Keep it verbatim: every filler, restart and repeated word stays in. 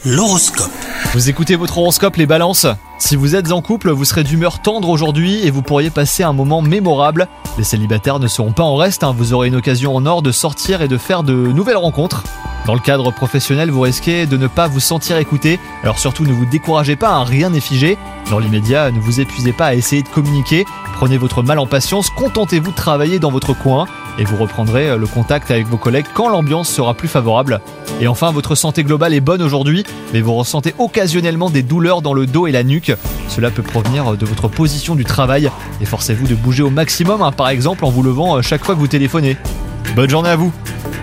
L'horoscope. Vous écoutez votre horoscope les balances. Si vous êtes en couple, vous serez d'humeur tendre aujourd'hui et vous pourriez passer un moment mémorable. Les célibataires ne seront pas en reste, hein. Vous aurez une occasion en or de sortir et de faire de nouvelles rencontres. Dans le cadre professionnel, vous risquez de ne pas vous sentir écouté, alors surtout ne vous découragez pas, hein, rien n'est figé. Dans l'immédiat, ne vous épuisez pas à essayer de communiquer, prenez votre mal en patience, contentez-vous de travailler dans votre coin et vous reprendrez le contact avec vos collègues quand l'ambiance sera plus favorable. Et enfin, votre santé globale est bonne aujourd'hui, mais vous ressentez occasionnellement des douleurs dans le dos et la nuque. Cela peut provenir de votre position du travail. Efforcez-vous de bouger au maximum, hein, par exemple en vous levant chaque fois que vous téléphonez. Bonne journée à vous!